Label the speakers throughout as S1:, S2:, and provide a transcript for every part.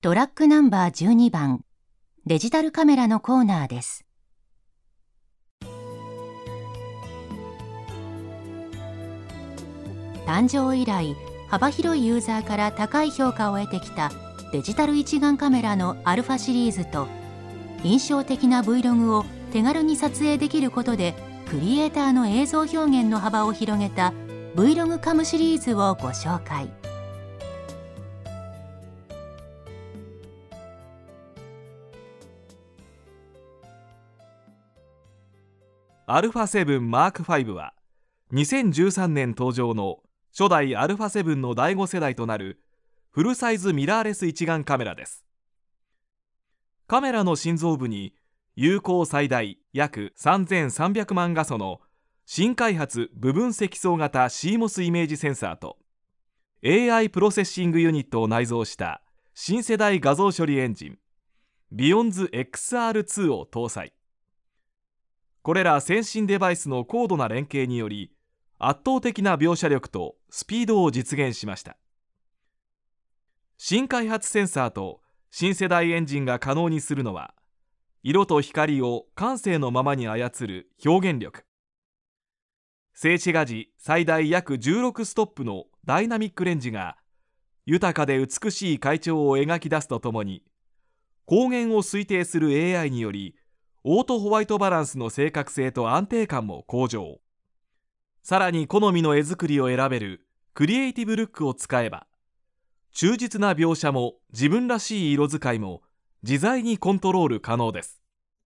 S1: トラックナンバー12番デジタルカメラのコーナーです。誕生以来、幅広いユーザーから高い評価を得てきたデジタル一眼カメラのアルファシリーズと、印象的な Vlog を手軽に撮影できることでクリエイターの映像表現の幅を広げた Vlogcam シリーズをご紹介。
S2: α7 M5 は2013年登場の初代 α7 の第5世代となるフルサイズミラーレス一眼カメラです。カメラの心臓部に有効最大約3300万画素の新開発部分積層型 CMOS イメージセンサーと AI プロセッシングユニットを内蔵した新世代画像処理エンジン Beyond XR2 を搭載。これら先進デバイスの高度な連携により圧倒的な描写力とスピードを実現しました。新開発センサーと新世代エンジンが可能にするのは、色と光を感性のままに操る表現力、静止画時最大約16ストップのダイナミックレンジが豊かで美しい階調を描き出すとともに、光源を推定する AI によりオートホワイトバランスの正確性と安定感も向上。さらに好みの絵作りを選べるクリエイティブルックを使えば、忠実な描写も自分らしい色使いも自在にコントロール可能です。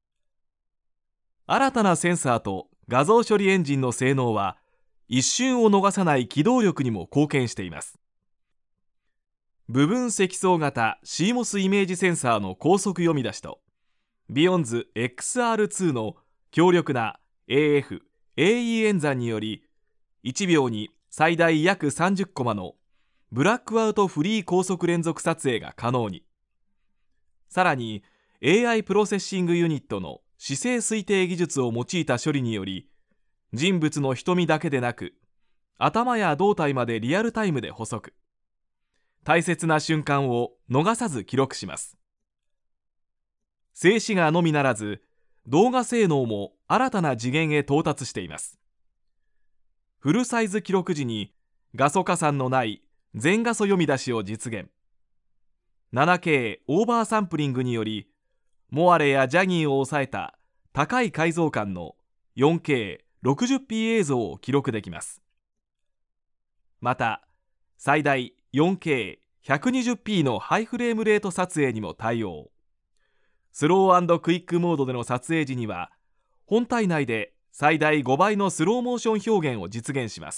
S2: 新たなセンサーと画像処理エンジンの性能は一瞬を逃さない機動力にも貢献しています。部分積層型 CMOS イメージセンサーの高速読み出しと Beyond XR2 の強力な AF、AE 演算により1秒に最大約30コマのブラックアウトフリー高速連続撮影が可能に。さらに AI プロセッシングユニットの姿勢推定技術を用いた処理により、人物の瞳だけでなく頭や胴体までリアルタイムで補足、大切な瞬間を逃さず記録します。静止画のみならず動画性能も新たな次元へ到達しています。フルサイズ記録時に画素加算のない全画素読み出しを実現。 7K オーバーサンプリングによりモアレやジャギーを抑えた高い解像感の 4K60p 映像を記録できます。また最大 4K120p のハイフレームレート撮影にも対応。スロー&クイックモードでの撮影時には本体内で最大5倍のスローモーション表現を実現します。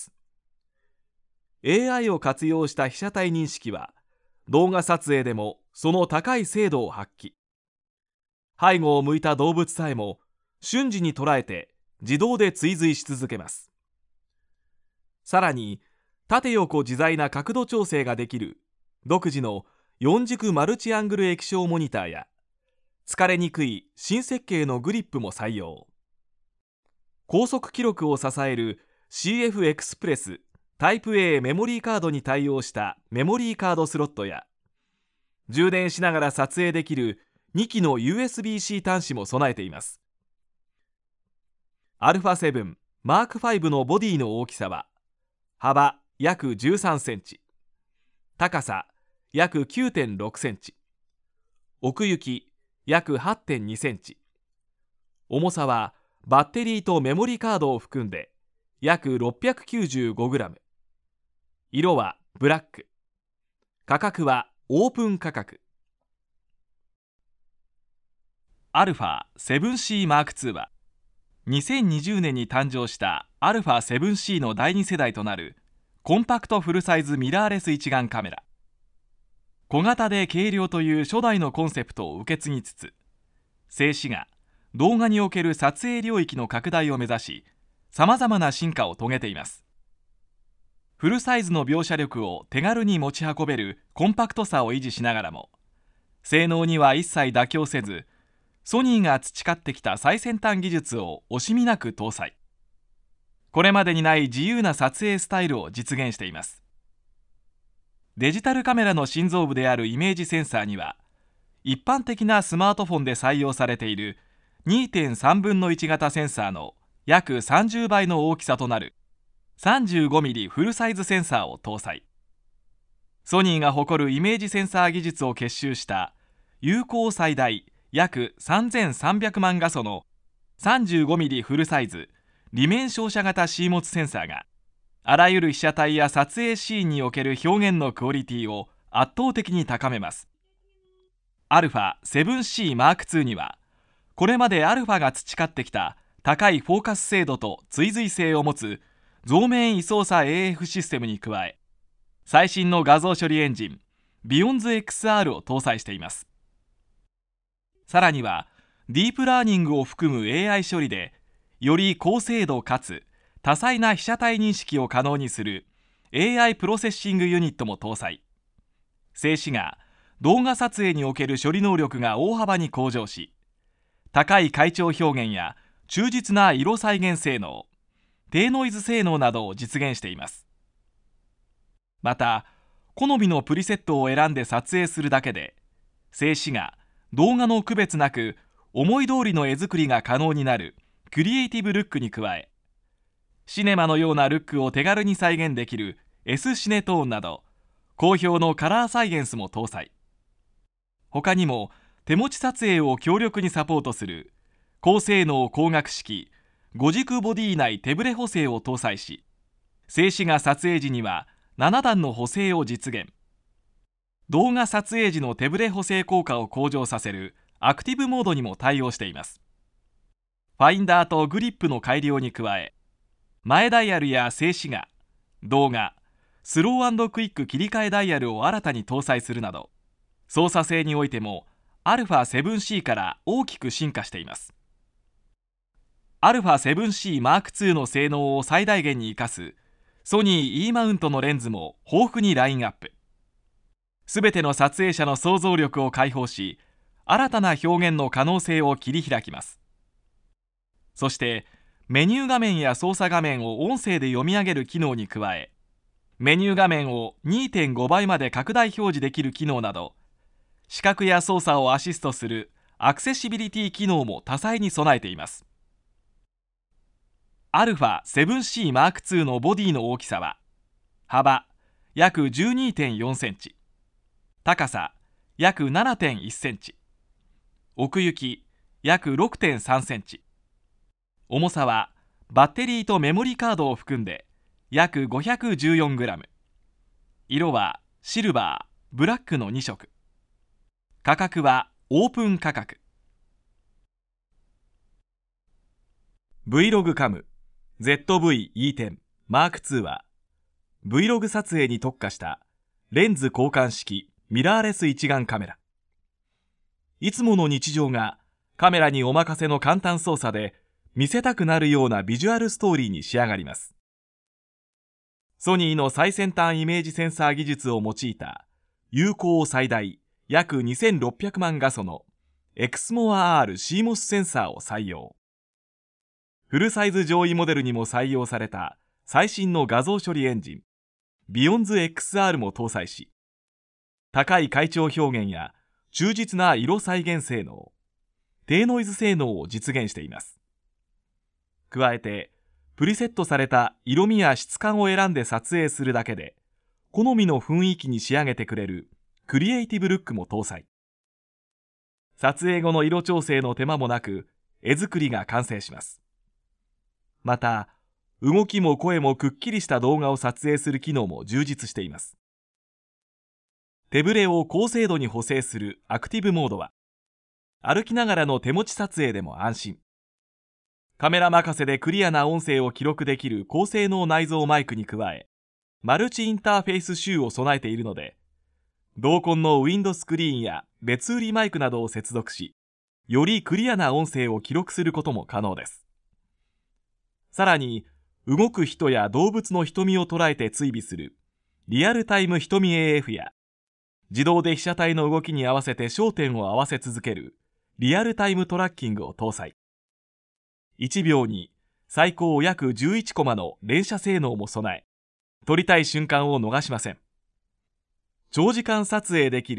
S2: AI を活用した被写体認識は動画撮影でもその高い精度を発揮。背後を向いた動物さえも瞬時に捉えて自動で追随し続けます。さらに縦横自在な角度調整ができる独自の4軸マルチアングル液晶モニターや疲れにくい新設計のグリップも採用。高速記録を支える CF エクスプレスタイプ A メモリーカードに対応したメモリーカードスロットや充電しながら撮影できる2機の USB-C 端子も備えています。 α7 M5 のボディの大きさは幅約13センチ、高さ約 9.6 センチ、奥行き約 8.2 センチ、重さはバッテリーとメモリカードを含んで約 695g、 色はブラック、価格はオープン価格。α7C M2 は2020年に誕生した α7C の第2世代となるコンパクトフルサイズミラーレス一眼カメラ。小型で軽量という初代のコンセプトを受け継ぎつつ、静止画、動画における撮影領域の拡大を目指し、さまざまな進化を遂げています。フルサイズの描写力を手軽に持ち運べるコンパクトさを維持しながらも、性能には一切妥協せず、ソニーが培ってきた最先端技術を惜しみなく搭載。これまでにない自由な撮影スタイルを実現しています。デジタルカメラの心臓部であるイメージセンサーには一般的なスマートフォンで採用されている 2.3 分の1型センサーの約30倍の大きさとなる 35mm フルサイズセンサーを搭載。ソニーが誇るイメージセンサー技術を結集した有効最大約3300万画素の 35mm フルサイズ裏面照射型 CMOS センサーがあらゆる被写体や撮影シーンにおける表現のクオリティを圧倒的に高めます。α7C M2 にはこれまで α が培ってきた高いフォーカス精度と追随性を持つ増面位操作 AF システムに加え、最新の画像処理エンジン Beyond XR を搭載しています。さらにはディープラーニングを含む AI 処理でより高精度かつ多彩な被写体認識を可能にする AI プロセッシングユニットも搭載。静止画、動画撮影における処理能力が大幅に向上し、高い階調表現や忠実な色再現性能、低ノイズ性能などを実現しています。また、好みのプリセットを選んで撮影するだけで、静止画、動画の区別なく思い通りの絵作りが可能になるクリエイティブルックに加え、シネマのようなルックを手軽に再現できる S シネトーンなど好評のカラーサイエンスも搭載。他にも手持ち撮影を強力にサポートする高性能光学式5軸ボディ内手ブレ補正を搭載し、静止画撮影時には7段の補正を実現。動画撮影時の手ブレ補正効果を向上させるアクティブモードにも対応しています。ファインダーとグリップの改良に加え、前ダイヤルや静止画、動画、スロー&クイック切り替えダイヤルを新たに搭載するなど、操作性においても α7C から大きく進化しています。α7C M2 の性能を最大限に生かすソニー E マウントのレンズも豊富にラインアップ。すべての撮影者の想像力を解放し、新たな表現の可能性を切り開きます。そしてメニュー画面や操作画面を音声で読み上げる機能に加え、メニュー画面を 2.5 倍まで拡大表示できる機能など、視覚や操作をアシストするアクセシビリティ機能も多彩に備えています。α7C M2 のボディの大きさは、幅約 12.4 センチ、高さ約 7.1 センチ、奥行き約 6.3 センチ、重さはバッテリーとメモリカードを含んで約 514g、 色はシルバー、ブラックの2色、価格はオープン価格。 Vlogcam ZV-E10 M2 は Vlog 撮影に特化したレンズ交換式ミラーレス一眼カメラ。いつもの日常がカメラにお任せの簡単操作で見せたくなるようなビジュアルストーリーに仕上がります。ソニーの最先端イメージセンサー技術を用いた有効最大約2600万画素の Exmor-R CMOS センサーを採用。フルサイズ上位モデルにも採用された最新の画像処理エンジン Beyond XR も搭載し、高い階調表現や忠実な色再現性能、低ノイズ性能を実現しています。加えて、プリセットされた色味や質感を選んで撮影するだけで、好みの雰囲気に仕上げてくれるクリエイティブルックも搭載。撮影後の色調整の手間もなく、絵作りが完成します。また、動きも声もくっきりした動画を撮影する機能も充実しています。手ブレを高精度に補正するアクティブモードは、歩きながらの手持ち撮影でも安心。カメラ任せでクリアな音声を記録できる高性能内蔵マイクに加え、マルチインターフェイス集を備えているので、同梱のウィンドスクリーンや別売りマイクなどを接続し、よりクリアな音声を記録することも可能です。さらに、動く人や動物の瞳を捉えて追尾するリアルタイム瞳 AF や、自動で被写体の動きに合わせて焦点を合わせ続けるリアルタイムトラッキングを搭載。1秒に最高約11コマの連写性能も備え、撮りたい瞬間を逃しません。長時間撮影できる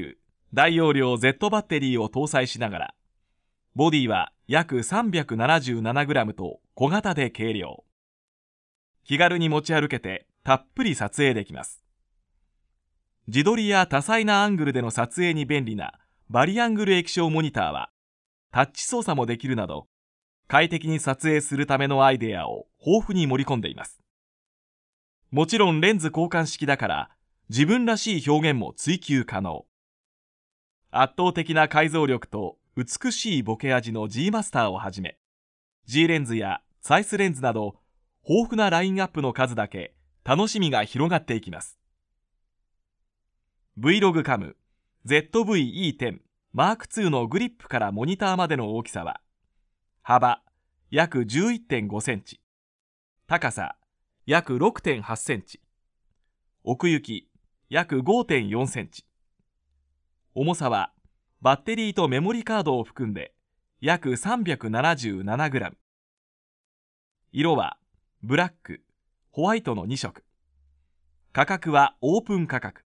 S2: 大容量 Z バッテリーを搭載しながら、ボディは約 377g と小型で軽量。気軽に持ち歩けてたっぷり撮影できます。自撮りや多彩なアングルでの撮影に便利なバリアングル液晶モニターはタッチ操作もできるなど、快適に撮影するためのアイデアを豊富に盛り込んでいます。もちろんレンズ交換式だから自分らしい表現も追求可能。圧倒的な解像力と美しいボケ味の G マスターをはじめ、 G レンズやサイスレンズなど豊富なラインナップの数だけ楽しみが広がっていきます。 Vlogcam ZV-E10 M2 のグリップからモニターまでの大きさは、幅約 11.5 センチ、高さ約 6.8 センチ、奥行き約 5.4 センチ、重さはバッテリーとメモリカードを含んで約 377g、 色はブラック、ホワイトの2色、価格はオープン価格。